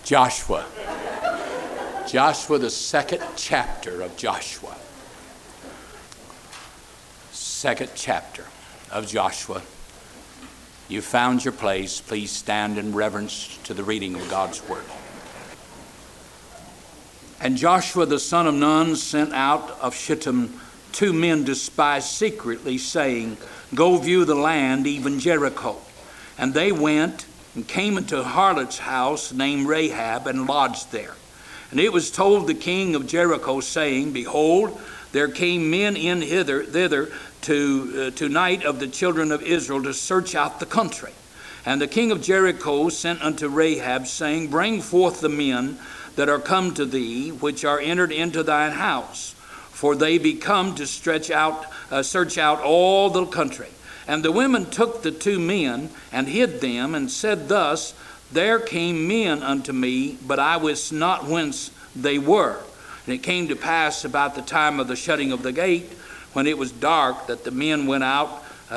Joshua. Joshua, the second chapter of Joshua. Second chapter of Joshua. You found your place. Please stand in reverence to the reading of God's word. And Joshua the son of Nun sent out of Shittim 2 men to spy secretly, saying, Go view the land, even Jericho. And they went and came into a harlot's house named Rahab, and lodged there. And it was told the king of Jericho, saying, Behold, there came men in thither tonight of the children of Israel to search out the country. And the king of Jericho sent unto Rahab, saying, Bring forth the men that are come to thee, which are entered into thine house, for they be come to search out all the country. And the women took the 2 men and hid them, and said thus, There came men unto me, but I wist not whence they were. And it came to pass about the time of the shutting of the gate, when it was dark, that the men went out,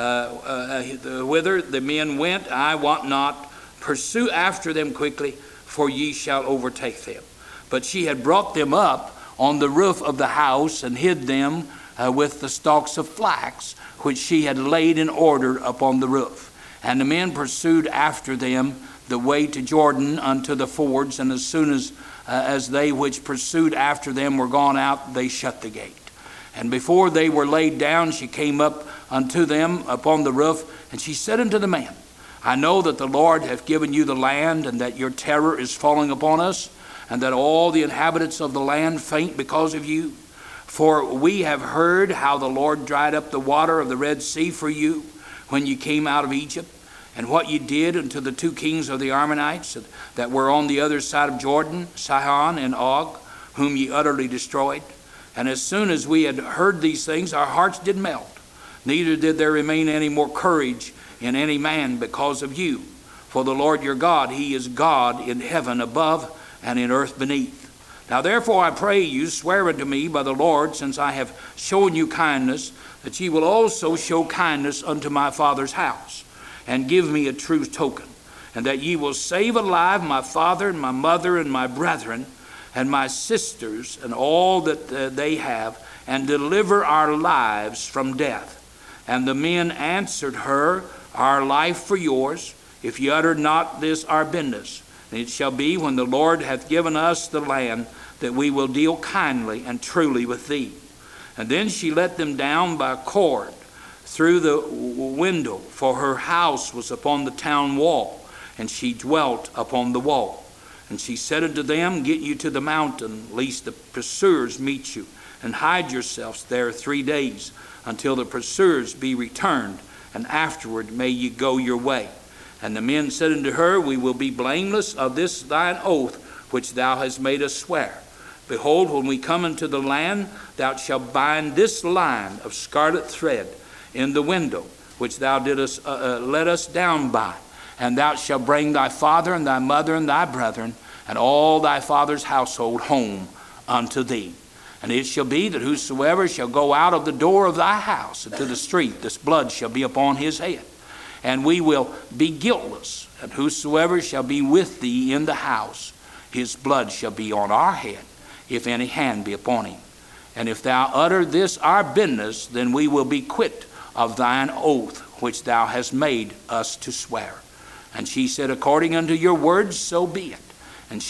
whither the men went, I wot not. Pursue after them quickly, for ye shall overtake them. But she had brought them up on the roof of the house, and hid them with the stalks of flax, which she had laid in order upon the roof. And the men pursued after them the way to Jordan unto the fords, and as soon as they which pursued after them were gone out, they shut the gate. And before they were laid down, she came up unto them upon the roof, and she said unto the man, I know that the Lord hath given you the land, and that your terror is falling upon us, and that all the inhabitants of the land faint because of you. For we have heard how the Lord dried up the water of the Red Sea for you when you came out of Egypt, and what you did unto the 2 kings of the Ammonites that were on the other side of Jordan, Sihon and Og, whom ye utterly destroyed. And as soon as we had heard these things, our hearts did melt. Neither did there remain any more courage in any man because of you. For the Lord your God, he is God in heaven above and in earth beneath. Now therefore I pray you, swear unto me by the Lord, since I have shown you kindness, that ye will also show kindness unto my father's house, and give me a true token, and that ye will save alive my father and my mother and my brethren and my sisters and all that they have, and deliver our lives from death. And the men answered her, Our life for yours, if ye utter not this our business. And it shall be, when the Lord hath given us the land, that we will deal kindly and truly with thee. And then she let them down by a cord through the window, for her house was upon the town wall, and she dwelt upon the wall. And she said unto them, Get you to the mountain, lest the pursuers meet you, and hide yourselves there 3 days, until the pursuers be returned, and afterward may ye go your way. And the men said unto her, We will be blameless of this thine oath, which thou hast made us swear. Behold, when we come into the land, thou shalt bind this line of scarlet thread in the window, which thou didst let us down by. And thou shalt bring thy father and thy mother and thy brethren, and all thy father's household home unto thee. And it shall be that whosoever shall go out of the door of thy house into the street, this blood shall be upon his head. And we will be guiltless. And whosoever shall be with thee in the house, his blood shall be on our head, if any hand be upon him. And if thou utter this our business, then we will be quit of thine oath, which thou hast made us to swear. And she said, According unto your words, so be it. And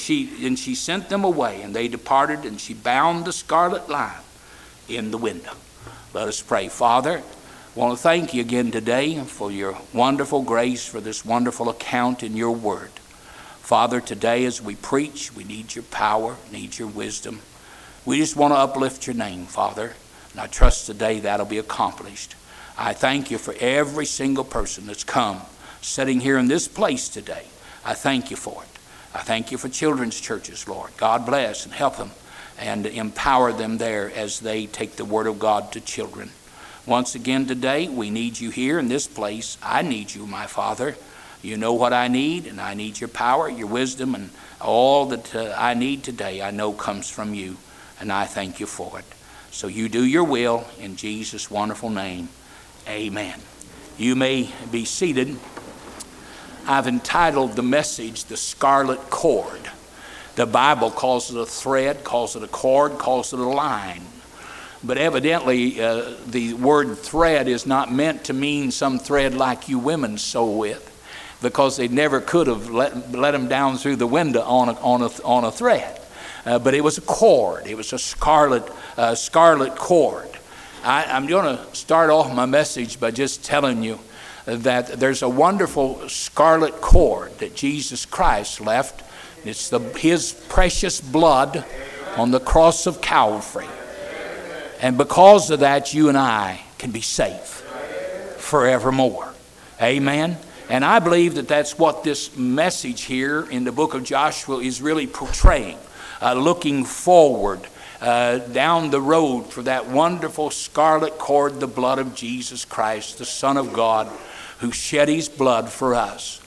she sent them away, and they departed, and she bound the scarlet line in the window. Let us pray. Father, I want to thank you again today for your wonderful grace, for this wonderful account in your word. Father, today as we preach, we need your power, need your wisdom. We just want to uplift your name, Father, and I trust today that'll be accomplished. I thank you for every single person that's come, sitting here in this place today. I thank you for it. I thank you for children's churches, Lord. God bless and help them and empower them there as they take the word of God to children. Once again today, we need you here in this place. I need you, my Father. You know what I need, and I need your power, your wisdom, and all that I need today I know comes from you, and I thank you for it. So you do your will in Jesus' wonderful name. Amen. You may be seated. I've entitled the message, The Scarlet Cord. The Bible calls it a thread, calls it a cord, calls it a line. But evidently, the word thread is not meant to mean some thread like you women sew with, because they never could have let them down through the window on a thread. But it was a cord. It was a scarlet cord. I'm going to start off my message by just telling you that there's a wonderful scarlet cord that Jesus Christ left. It's his precious blood on the cross of Calvary. And because of that, you and I can be safe forevermore. Amen. And I believe that that's what this message here in the book of Joshua is really portraying. Looking forward down the road for that wonderful scarlet cord, the blood of Jesus Christ, the Son of God, who shed his blood for us.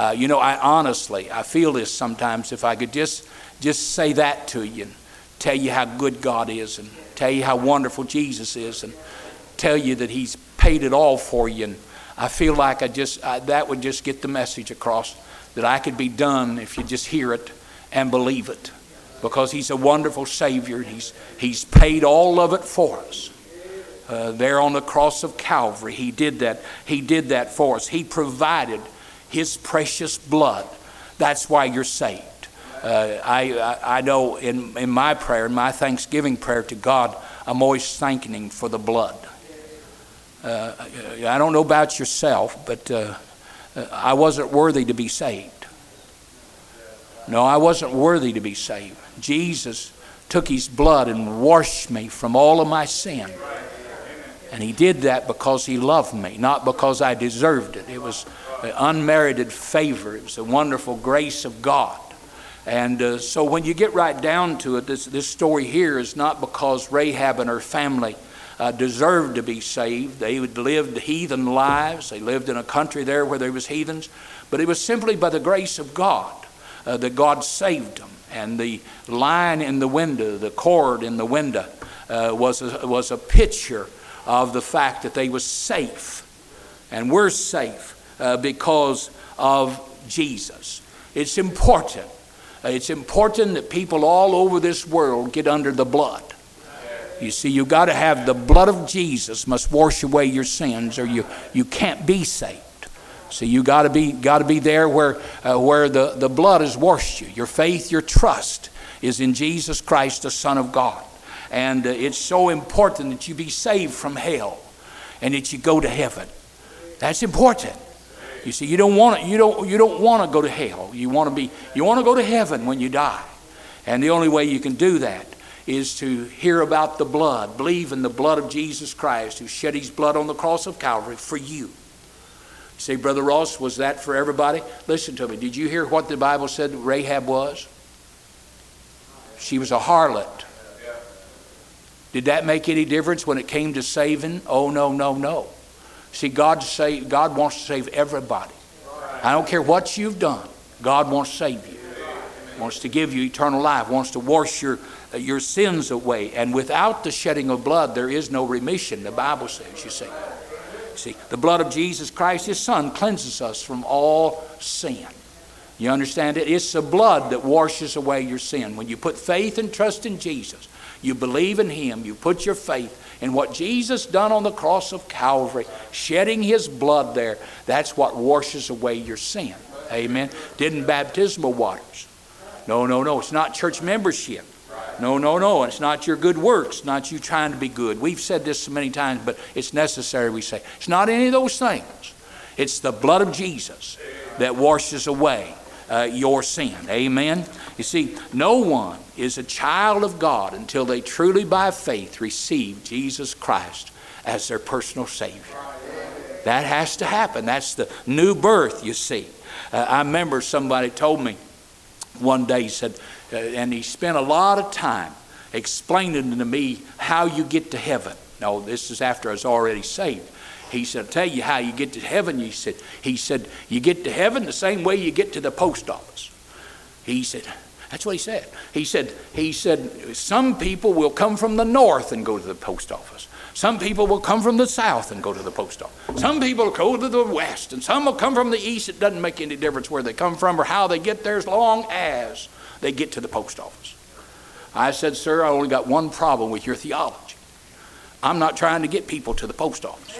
I feel this sometimes, if I could just say that to you and tell you how good God is, and tell you how wonderful Jesus is, and tell you that he's paid it all for you. And I feel like that would just get the message across, that I could be done if you just hear it and believe it. Because he's a wonderful Savior. He's paid all of it for us. There on the cross of Calvary, he did that. He did that for us. He provided his precious blood. That's why you're saved. I know in my prayer, in my thanksgiving prayer to God, I'm always thanking him for the blood. I don't know about yourself, but I wasn't worthy to be saved. No, I wasn't worthy to be saved. Jesus took his blood and washed me from all of my sin. And he did that because he loved me, not because I deserved it. It was an unmerited favor. It was a wonderful grace of God. And so when you get right down to it, this story here is not because Rahab and her family deserved to be saved. They lived heathen lives. They lived in a country there where there was heathens. But it was simply by the grace of God that God saved them. And the line in the window, the cord in the window, was a picture of the fact that they were safe. And we're safe because of Jesus. It's important. It's important that people all over this world get under the blood. You see, you've got to have the blood of Jesus must wash away your sins, or you can't be saved. So you got to be there where the blood has washed you. Your faith, your trust is in Jesus Christ, the Son of God. And it's so important that you be saved from hell and that you go to heaven. That's important. You see, you don't want to go to hell. You want to go to heaven when you die. And the only way you can do that is to hear about the blood, believe in the blood of Jesus Christ, who shed his blood on the cross of Calvary for you. You say, Brother Ross, was that for everybody? Listen to me. Did you hear what the Bible said Rahab was? She was a harlot. Did that make any difference when it came to saving? Oh, no. See, God wants to save everybody. I don't care what you've done. God wants to save you. Wants to give you eternal life. Wants to wash your sins away. And without the shedding of blood, there is no remission, the Bible says, you see. See, the blood of Jesus Christ, his Son, cleanses us from all sin. You understand it? It's the blood that washes away your sin. When you put faith and trust in Jesus, you believe in him, you put your faith in what Jesus done on the cross of Calvary, shedding his blood there, that's what washes away your sin. Amen. Didn't baptismal waters. No. It's not church membership. No. It's not your good works, not you trying to be good. We've said this so many times, but it's necessary we say. It's not any of those things. It's the blood of Jesus that washes away your sin. Amen. You see, no one is a child of God until they truly by faith receive Jesus Christ as their personal Savior. That has to happen. That's the new birth, you see. I remember somebody told me one day, he said, and he spent a lot of time explaining to me how you get to heaven. No, this is after I was already saved. He said, I'll tell you how you get to heaven. He said, you get to heaven the same way you get to the post office. He said, that's what he said. He said, some people will come from the north and go to the post office. Some people will come from the south and go to the post office. Some people go to the west, and some will come from the east. It doesn't make any difference where they come from or how they get there as long as they get to the post office. I said, sir, I only got one problem with your theology. I'm not trying to get people to the post office.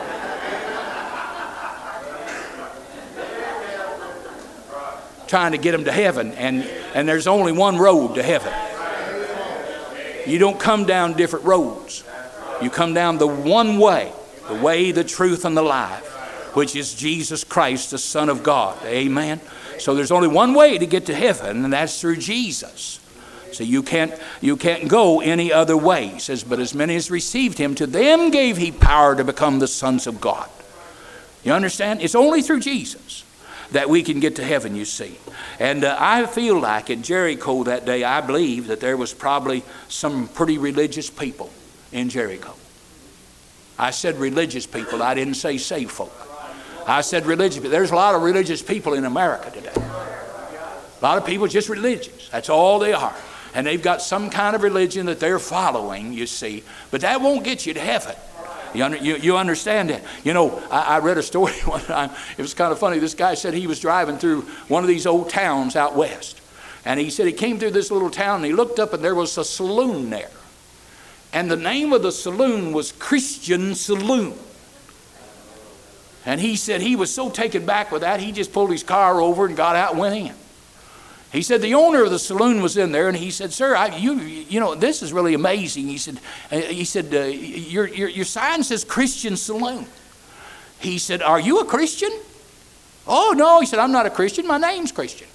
Trying to get them to heaven, and there's only one road to heaven. You don't come down different roads. You come down the one way, the way, the truth, and the life, which is Jesus Christ, the Son of God. Amen. So there's only one way to get to heaven, and that's through Jesus. So you can't go any other way. He says, but as many as received him, to them gave he power to become the sons of God. You understand? It's only through Jesus that we can get to heaven, you see. And I feel like at Jericho that day, I believe that there was probably some pretty religious people in Jericho. I said religious people. I didn't say saved folk. I said religious people. There's a lot of religious people in America today. A lot of people just religious. That's all they are. And they've got some kind of religion that they're following, you see. But that won't get you to heaven. You understand that? You know, I read a story one time. It was kind of funny. This guy said he was driving through one of these old towns out west. And he said he came through this little town and he looked up and there was a saloon there. And the name of the saloon was Christian Saloon. And he said he was so taken back with that, he just pulled his car over and got out and went in. He said the owner of the saloon was in there, and he said, "Sir, you know, this is really amazing." He said, "Your sign says Christian Saloon." He said, "Are you a Christian?" "Oh, no." He said, "I'm not a Christian. My name's Christian."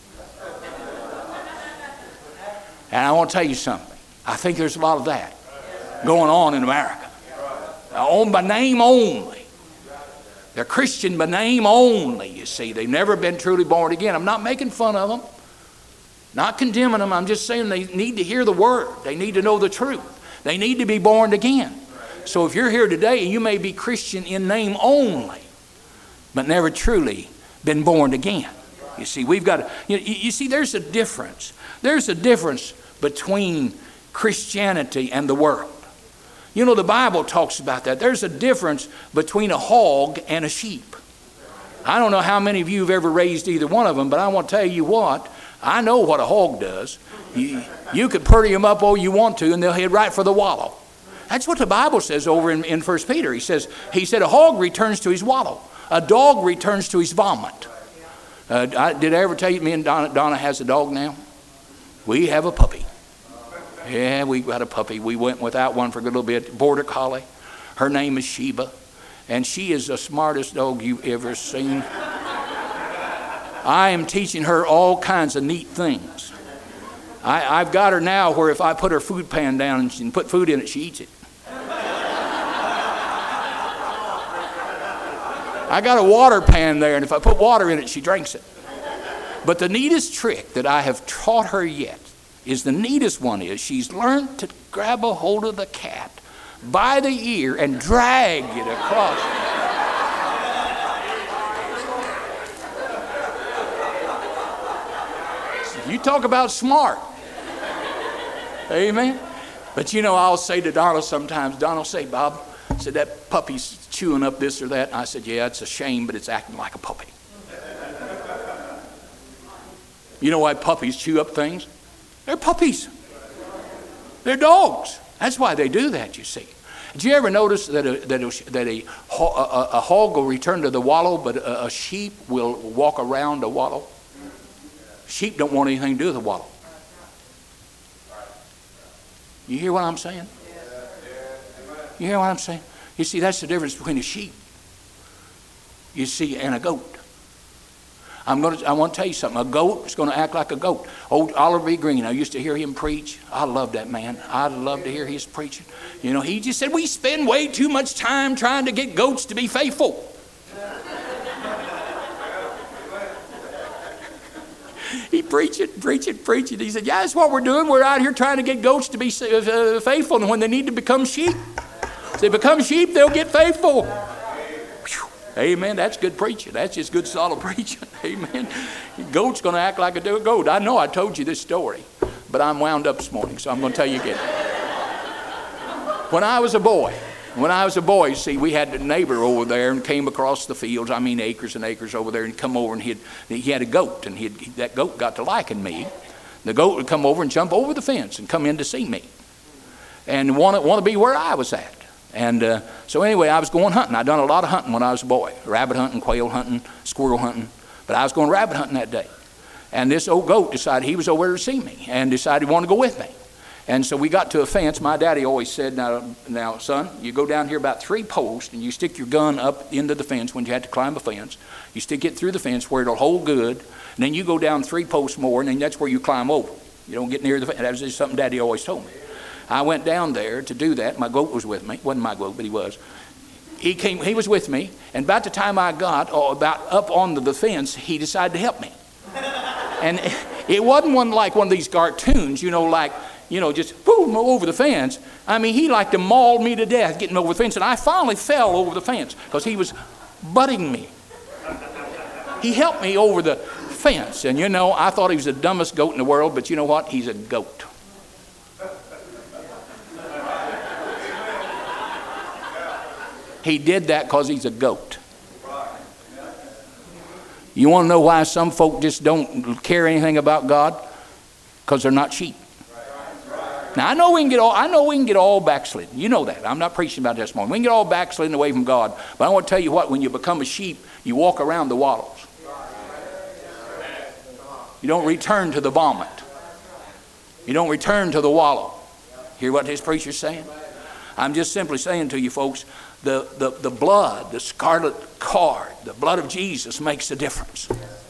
And I want to tell you something. I think there's a lot of that going on in America. Owned by name only. They're Christian by name only, you see. They've never been truly born again. I'm not making fun of them. Not condemning them. I'm just saying they need to hear the word. They need to know the truth. They need to be born again. So if you're here today, you may be Christian in name only, but never truly been born again. You see, we've got to, you see, there's a difference. There's a difference between Christianity and the world. You know, the Bible talks about that. There's a difference between a hog and a sheep. I don't know how many of you have ever raised either one of them, but I want to tell you what, I know what a hog does. You could purdy them up all you want to, and they'll head right for the wallow. That's what the Bible says over in 1 Peter. He said, a hog returns to his wallow. A dog returns to his vomit. Did I ever tell you, me and Donna has a dog now? We have a puppy. Yeah, we got a puppy. We went without one for a good little bit. Border Collie. Her name is Sheba. And she is the smartest dog you've ever seen. I am teaching her all kinds of neat things. I've got her now where if I put her food pan down and put food in it, she eats it. I got a water pan there, and if I put water in it, she drinks it. But the neatest trick that I have taught her yet is the neatest one is she's learned to grab a hold of the cat by the ear and drag it across. You talk about smart. Amen. But you know, I'll say to Donna sometimes, Donna will say, "Bob," said, "that puppy's chewing up this or that." And I said, "Yeah, it's a shame, but it's acting like a puppy." You know why puppies chew up things? They're puppies. They're dogs. That's why they do that, you see. Did you ever notice that a hog will return to the wallow, but a sheep will walk around a wallow? Sheep don't want anything to do with the wallow. You hear what I'm saying? You hear what I'm saying? You see, that's the difference between a sheep, you see, and a goat. I want to tell you something. A goat is going to act like a goat. Old Oliver B. Green, I used to hear him preach. I love that man. I love to hear his preaching. You know, he just said, we spend way too much time trying to get goats to be faithful. He preached it. He said, yeah, that's what we're doing. We're out here trying to get goats to be faithful. And when they need to become sheep, if they become sheep, they'll get faithful. Whew. Amen. That's good preaching. That's just good, solid preaching. Amen. Goat's going to act like a goat. I know I told you this story, but I'm wound up this morning, so I'm going to tell you again. When I was a boy, When I was a boy, see, we had a neighbor over there and came across the fields, I mean acres and acres over there, and come over and he had a goat, and that goat got to liking me. The goat would come over and jump over the fence and come in to see me and want to be where I was at. And so anyway, I was going hunting. I'd done a lot of hunting when I was a boy, rabbit hunting, quail hunting, squirrel hunting, but I was going rabbit hunting that day. And this old goat decided he was over there to see me and decided he wanted to go with me. And so we got to a fence. My daddy always said, now, son, you go down here about 3 posts and you stick your gun up into the fence when you had to climb a fence. You stick it through the fence where it'll hold good. And then you go down 3 posts more, and then that's where you climb over. You don't get near the fence. That was just something Daddy always told me. I went down there to do that. My goat was with me. Wasn't my goat, but he was. He was with me. And about the time I got about up onto the fence, he decided to help me. And it wasn't like one of these cartoons, just boom, over the fence. I mean, he liked to maul me to death getting over the fence. And I finally fell over the fence because he was butting me. He helped me over the fence. And I thought he was the dumbest goat in the world, but you know what? He's a goat. He did that because he's a goat. You want to know why some folk just don't care anything about God? Because they're not sheep. Now I know we can get all backslidden. You know that. I'm not preaching about that this morning. We can get all backslidden away from God. But I want to tell you what, when you become a sheep, you walk around the wallows. You don't return to the vomit. You don't return to the wallow. Hear what this preacher's saying? I'm just simply saying to you folks, the blood, the scarlet cord, the blood of Jesus makes a difference.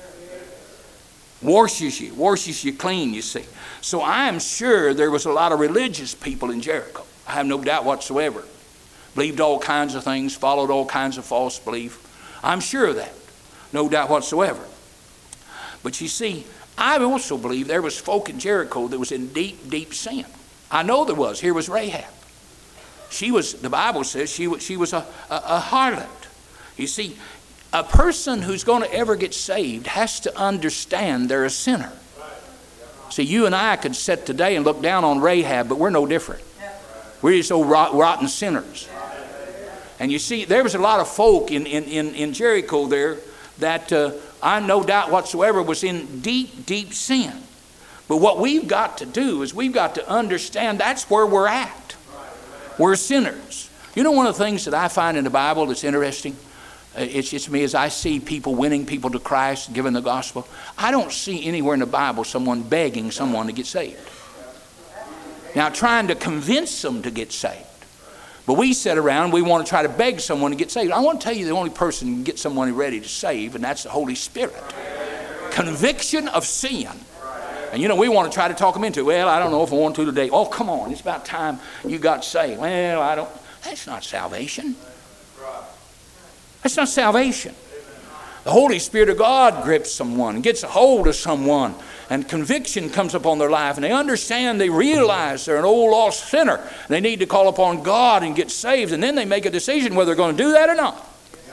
Washes you clean, you see. So I am sure there was a lot of religious people in Jericho. I have no doubt whatsoever. Believed all kinds of things, followed all kinds of false belief. I'm sure of that. No doubt whatsoever. But you see, I also believe there was folk in Jericho that was in deep, deep sin. I know there was. Here was Rahab. The Bible says she was a harlot. You see, a person who's going to ever get saved has to understand they're a sinner. See, you and I could sit today and look down on Rahab, but we're no different. We're just old rotten sinners. And you see, there was a lot of folk in Jericho there that I no doubt whatsoever was in deep, deep sin. But what we've got to do is we've got to understand that's where we're at. We're sinners. You know one of the things that I find in the Bible that's interesting? It's just me as I see people winning people to Christ, giving the gospel. I don't see anywhere in the Bible someone begging someone to get saved. Now trying to convince them to get saved. But we sit around, we want to try to beg someone to get saved. I want to tell you the only person who can get someone ready to save, and that's the Holy Spirit. Conviction of sin. And we want to try to talk them into it. Well, I don't know if I want to today. Oh, come on, it's about time you got saved. Well, I don't. That's not salvation. That's not salvation. The Holy Spirit of God grips someone, gets a hold of someone, and conviction comes upon their life, and they understand, they realize they're an old lost sinner. They need to call upon God and get saved, and then they make a decision whether they're going to do that or not.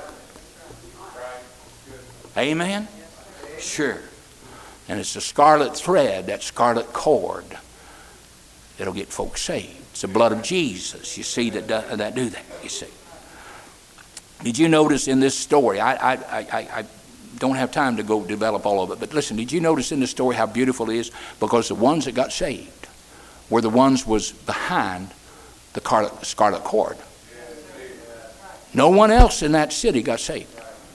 Amen? Sure. And it's the scarlet thread, that scarlet cord, that'll get folks saved. It's the blood of Jesus, you see, that do that, you see. Did you notice in this story, I don't have time to go develop all of it, but listen, did you notice in the story how beautiful it is? Because the ones that got saved were the ones was behind the scarlet cord. No one else in that city got saved.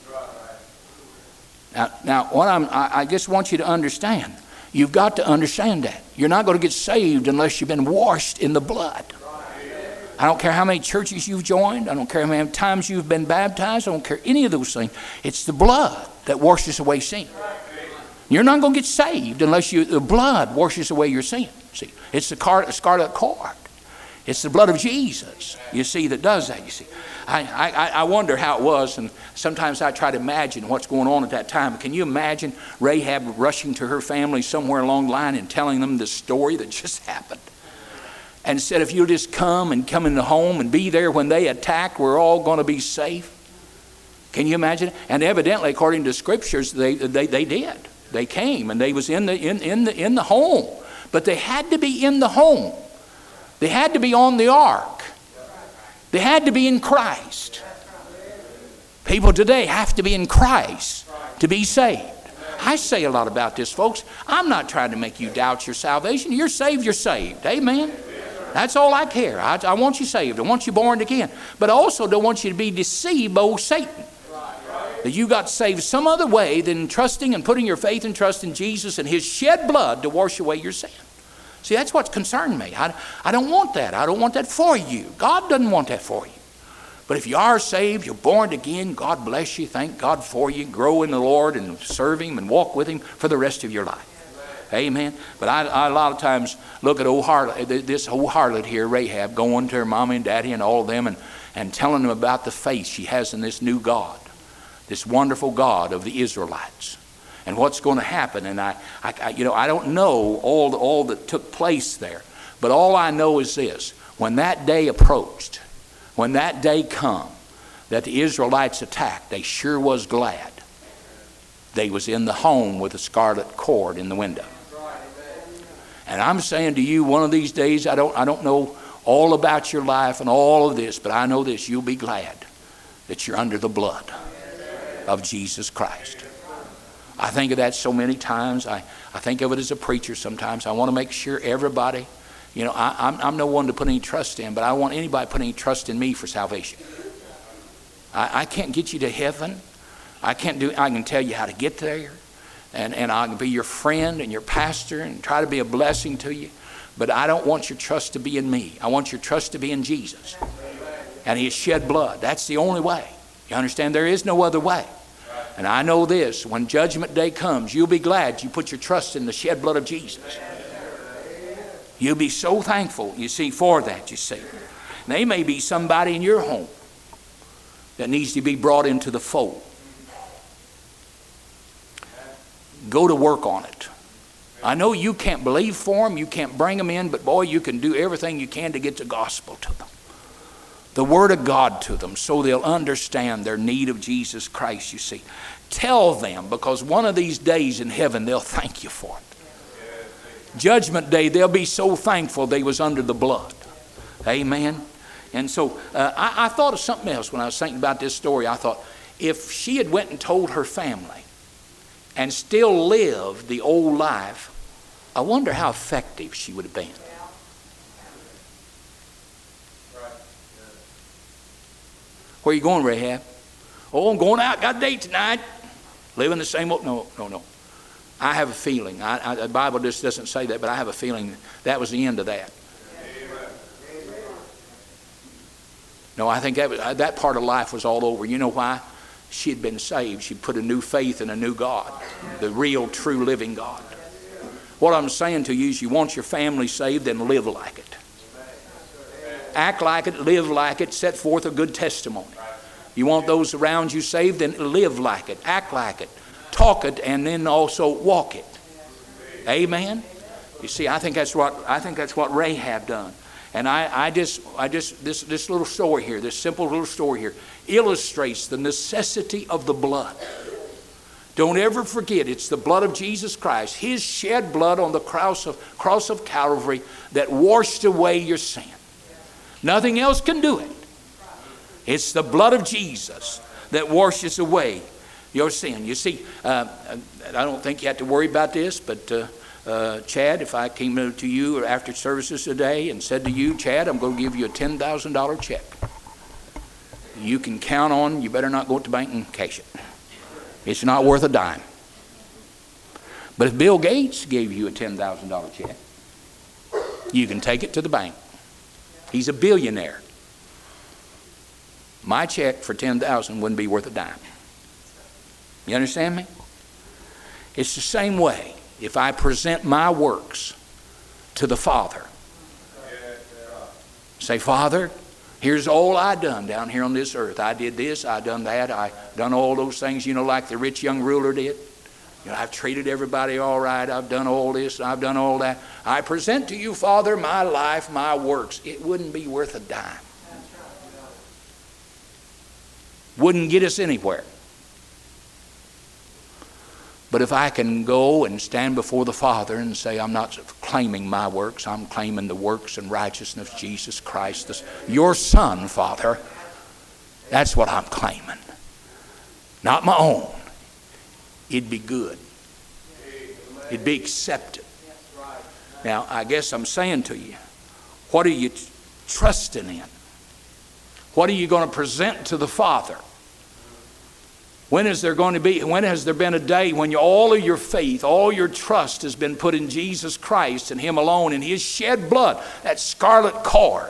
Now, what I just want you to understand, you've got to understand that. You're not going to get saved unless you've been washed in the blood. I don't care how many churches you've joined. I don't care how many times you've been baptized. I don't care any of those things. It's the blood that washes away sin. You're not going to get saved unless the blood washes away your sin. See, it's the scarlet cord. It's the blood of Jesus, you see, that does that, you see. I wonder how it was, and sometimes I try to imagine what's going on at that time. Can you imagine Rahab rushing to her family somewhere along the line and telling them the story that just happened? And said, if you'll just come in the home and be there when they attack, we're all going to be safe. Can you imagine? And evidently, according to scriptures, they did. They came, and they was in the home. But they had to be in the home. They had to be on the ark. They had to be in Christ. People today have to be in Christ to be saved. I say a lot about this, folks. I'm not trying to make you doubt your salvation. You're saved, you're saved. Amen. That's all I care. I want you saved. I want you born again. But I also don't want you to be deceived by old Satan. That you got saved some other way than trusting and putting your faith and trust in Jesus and His shed blood to wash away your sin. See, that's what's concerned me. I don't want that. I don't want that for you. God doesn't want that for you. But if you are saved, you're born again, God bless you. Thank God for you. Grow in the Lord and serve Him and walk with Him for the rest of your life. Amen. But I a lot of times look at old harlot, this old harlot here, Rahab, going to her mommy and daddy and all of them and telling them about the faith she has in this new God, this wonderful God of the Israelites, and what's going to happen. And I don't know all that took place there, but all I know is this: when that day approached, when that day come that the Israelites attacked, they sure was glad they was in the home with a scarlet cord in the window. And I'm saying to you, one of these days, I don't know all about your life and all of this, but I know this: you'll be glad that you're under the blood of Jesus Christ. I think of that so many times. I think of it as a preacher sometimes. I want to make sure everybody, I'm no one to put any trust in, but I want anybody to put any trust in me for salvation. I can't get you to heaven. I can tell you how to get there, and I can be your friend and your pastor and try to be a blessing to you, but I don't want your trust to be in me. I want your trust to be in Jesus and His shed blood. That's the only way. You understand? There is no other way. And I know this: when judgment day comes, you'll be glad you put your trust in the shed blood of Jesus. You'll be so thankful, you see, for that, you see. There may be somebody in your home that needs to be brought into the fold. Go to work on it. I know you can't believe for them, you can't bring them in, but boy, you can do everything you can to get the gospel to them, the Word of God to them, so they'll understand their need of Jesus Christ, you see. Tell them, because one of these days in heaven, they'll thank you for it. Judgment day, they'll be so thankful they was under the blood. Amen. And so I thought of something else when I was thinking about this story. I thought, if she had went and told her family and still lived the old life, I wonder how effective she would have been. Where are you going, Rahab? Oh, I'm going out. Got a date tonight. Living the same old... No. I have a feeling. The Bible just doesn't say that, but I have a feeling that was the end of that. No, I think that part of life was all over. You know why? She had been saved. She put a new faith in a new God, the real, true, living God. What I'm saying to you is, you want your family saved, then live like it. Act like it, live like it, set forth a good testimony. You want those around you saved, then live like it, act like it, talk it, and then also walk it. Amen. You see, I think that's what Rahab done. And this little story here, this simple little story here, illustrates the necessity of the blood. Don't ever forget, it's the blood of Jesus Christ, His shed blood on the cross of Calvary that washed away your sin. Nothing else can do it. It's the blood of Jesus that washes away your sin. You see, I don't think you have to worry about this, but Chad, if I came to you after services today and said to you, Chad, I'm going to give you a $10,000 check. You can count on, you better not go to the bank and cash it. It's not worth a dime. But if Bill Gates gave you a $10,000 check, you can take it to the bank. He's a billionaire. My check for $10,000 wouldn't be worth a dime. You understand me? It's the same way. If I present my works to the Father, say, Father, here's all I done down here on this earth. I did this, I done that, I done all those things, like the rich young ruler did. I've treated everybody all right. I've done all this, I've done all that. I present to you, Father, my life, my works. It wouldn't be worth a dime. Wouldn't get us anywhere. But if I can go and stand before the Father and say, I'm not claiming my works, I'm claiming the works and righteousness of Jesus Christ, your Son, Father, that's what I'm claiming. Not my own. It'd be good. It'd be accepted. Now, I guess I'm saying to you, what are you trusting in? What are you going to present to the Father? When has there been a day when all of your faith, all your trust has been put in Jesus Christ and Him alone and His shed blood, that scarlet cord?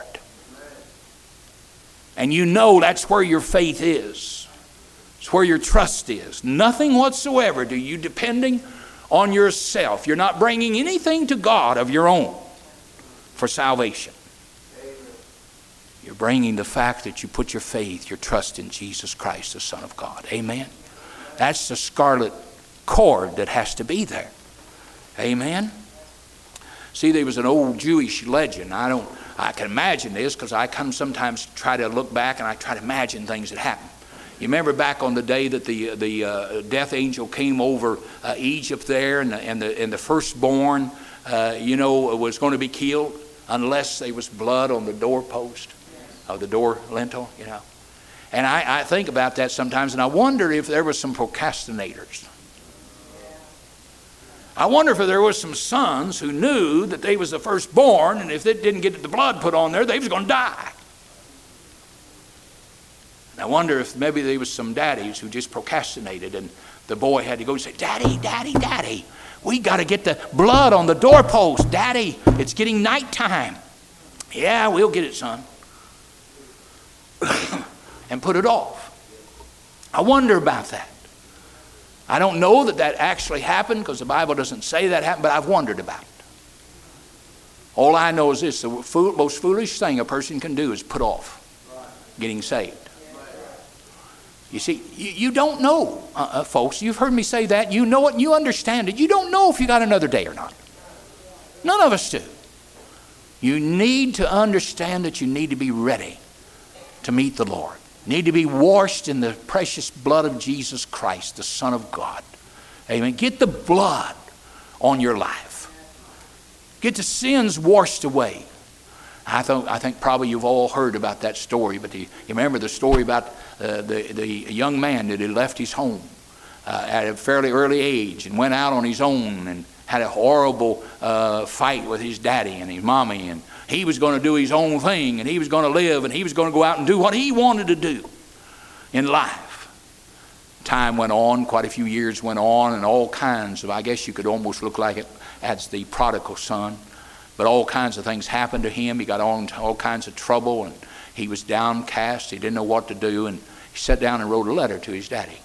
And you know that's where your faith is. It's where your trust is. Nothing whatsoever do you depending on yourself. You're not bringing anything to God of your own for salvation. You're bringing the fact that you put your faith, your trust in Jesus Christ, the Son of God. Amen. That's the scarlet cord that has to be there. Amen. See, there was an old Jewish legend. I can imagine this because I sometimes try to look back and I try to imagine things that happened. You remember back on the day that the death angel came over Egypt there, and the firstborn, was going to be killed unless there was blood on the doorpost of the door lintel, And I think about that sometimes, and I wonder if there were some procrastinators. I wonder if there was some sons who knew that they was the firstborn, and if they didn't get the blood put on there, they was going to die. And I wonder if maybe there was some daddies who just procrastinated, and the boy had to go and say, Daddy, Daddy, Daddy, we got to get the blood on the doorpost. Daddy, it's getting nighttime. Yeah, we'll get it, son. And put it off. I wonder about that. I don't know that actually happened because the Bible doesn't say that happened, but I've wondered about it. All I know is this: the most foolish thing a person can do is put off getting saved. You see, you don't know, folks. You've heard me say that. You know it and you understand it. You don't know if you got another day or not. None of us do. You need to understand that you need to be ready to meet the Lord. Need to be washed in the precious blood of Jesus Christ, the Son of God. Amen. Get the blood on your life. Get the sins washed away. I think probably you've all heard about that story, but you remember the story about the young man that had left his home at a fairly early age and went out on his own and had a horrible fight with his daddy and his mommy, and he was going to do his own thing, and he was going to live, and he was going to go out and do what he wanted to do in life. Time went on, quite a few years went on, and all kinds of, I guess you could almost look like it as the prodigal son, but all kinds of things happened to him. He got on all kinds of trouble, and he was downcast. He didn't know what to do, and he sat down and wrote a letter to his daddy.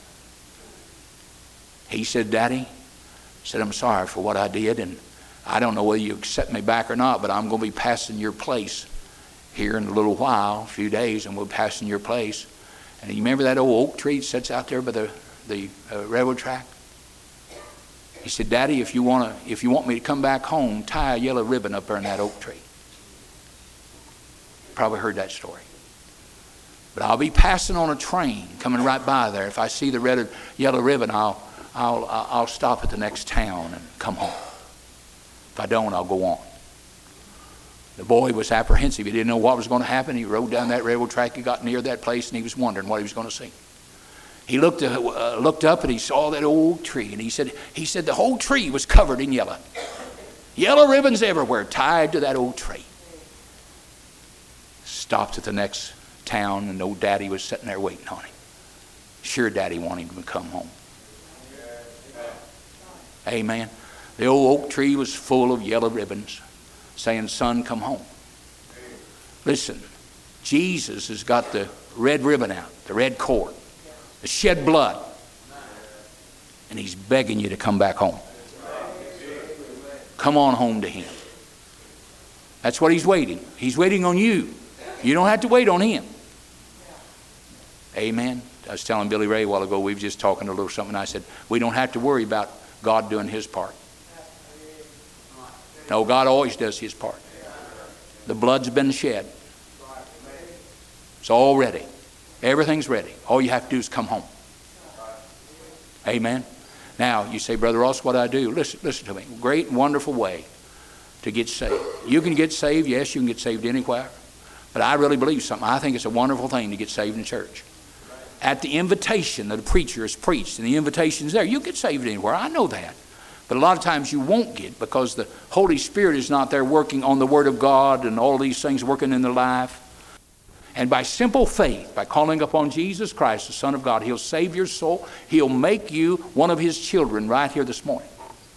He said, Daddy, I'm sorry for what I did, and I don't know whether you accept me back or not, but I'm going to be passing your place here in a little while, a few days, and we'll be passing your place. And you remember that old oak tree that sits out there by the railroad track? He said, Daddy, if you want me to come back home, tie a yellow ribbon up there in that oak tree. Probably heard that story. But I'll be passing on a train coming right by there. If I see the yellow ribbon, I'll stop at the next town and come home. If I don't, I'll go on. The boy was apprehensive. He didn't know what was going to happen. He rode down that railroad track. He got near that place, and he was wondering what he was going to see. He looked up, and he saw that old tree, and he said the whole tree was covered in yellow. Yellow ribbons everywhere tied to that old tree. Stopped at the next town, and old Daddy was sitting there waiting on him. Sure, Daddy wanted him to come home. Amen. The old oak tree was full of yellow ribbons saying, Son, come home. Listen, Jesus has got the red ribbon out, the red cord, the shed blood, and He's begging you to come back home. Come on home to Him. That's what He's waiting. He's waiting on you. You don't have to wait on Him. Amen. I was telling Billy Ray a while ago, we were just talking a little something, and I said, we don't have to worry about God doing His part. No, God always does His part. The blood's been shed. It's all ready. Everything's ready. All you have to do is come home. Amen. Now, you say, Brother Ross, what do I do? Listen to me. Great, wonderful way to get saved. You can get saved. Yes, you can get saved anywhere. But I really believe something. I think it's a wonderful thing to get saved in church. At the invitation that a preacher has preached, and the invitation's there, you get saved anywhere. I know that. But a lot of times you won't get, because the Holy Spirit is not there working on the Word of God and all these things working in their life. And by simple faith, by calling upon Jesus Christ, the Son of God, He'll save your soul. He'll make you one of His children right here this morning.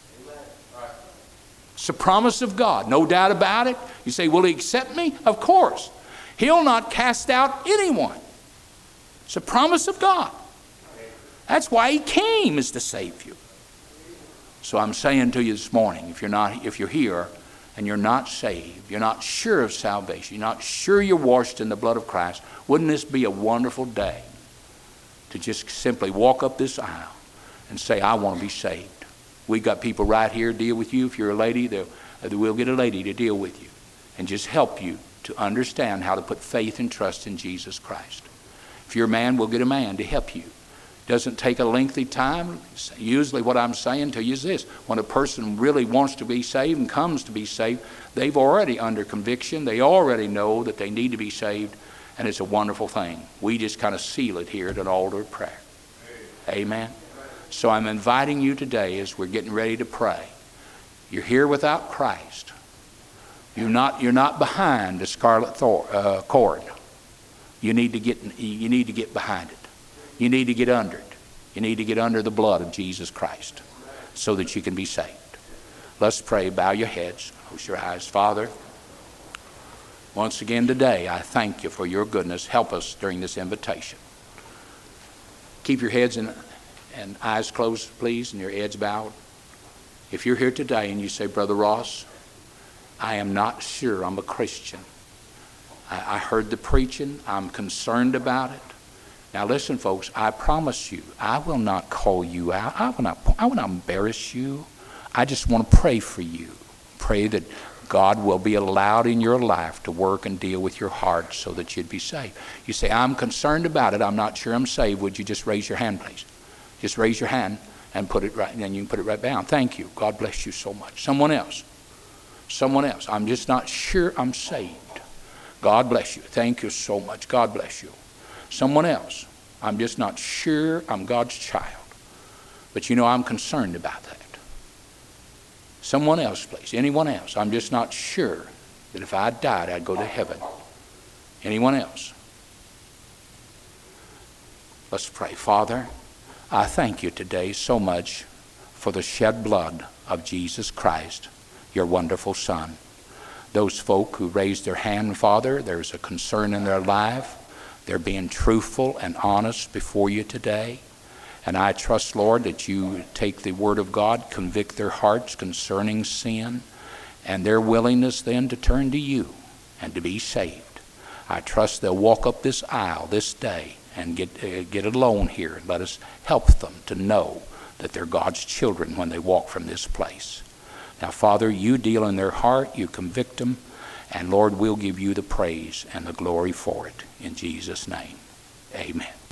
It's a promise of God, no doubt about it. You say, will He accept me? Of course. He'll not cast out anyone. It's a promise of God. That's why He came, is to save you. So I'm saying to you this morning, if you're here and you're not saved, you're not sure of salvation, you're not sure you're washed in the blood of Christ, wouldn't this be a wonderful day to just simply walk up this aisle and say, I want to be saved. We got people right here to deal with you. If you're a lady, we'll get a lady to deal with you and just help you to understand how to put faith and trust in Jesus Christ. If you're a man, we'll get a man to help you. Doesn't take a lengthy time. Usually what I'm saying to you is this: when a person really wants to be saved and comes to be saved, they've already under conviction. They already know that they need to be saved, and it's a wonderful thing. We just kind of seal it here at an altar of prayer. Amen. So I'm inviting you today, as we're getting ready to pray. You're here without Christ. You're not behind the scarlet cord. You need to get behind it. You need to get under it. You need to get under the blood of Jesus Christ so that you can be saved. Let's pray. Bow your heads. Close your eyes. Father, once again today, I thank you for your goodness. Help us during this invitation. Keep your heads and eyes closed, please, and your heads bowed. If you're here today and you say, Brother Ross, I am not sure I'm a Christian. I heard the preaching. I'm concerned about it. Now listen, folks, I promise you, I will not call you out. I will not embarrass you. I just want to pray for you. Pray that God will be allowed in your life to work and deal with your heart so that you'd be saved. You say, I'm concerned about it. I'm not sure I'm saved. Would you just raise your hand, please? Just raise your hand and put it right, and then you can put it right down. Thank you. God bless you so much. Someone else. Someone else. I'm just not sure I'm saved. God bless you. Thank you so much. God bless you. Someone else. I'm just not sure I'm God's child. But you know, I'm concerned about that. Someone else, please. Anyone else. I'm just not sure that if I died, I'd go to heaven. Anyone else? Let's pray. Father, I thank you today so much for the shed blood of Jesus Christ, your wonderful Son. Those folk who raised their hand, Father, there's a concern in their life. They're being truthful and honest before you today. And I trust, Lord, that you take the Word of God, convict their hearts concerning sin, and their willingness then to turn to you and to be saved. I trust they'll walk up this aisle this day and get alone here and let us help them to know that they're God's children when they walk from this place. Now, Father, you deal in their heart, you convict them, and Lord, we'll give you the praise and the glory for it. In Jesus' name, amen.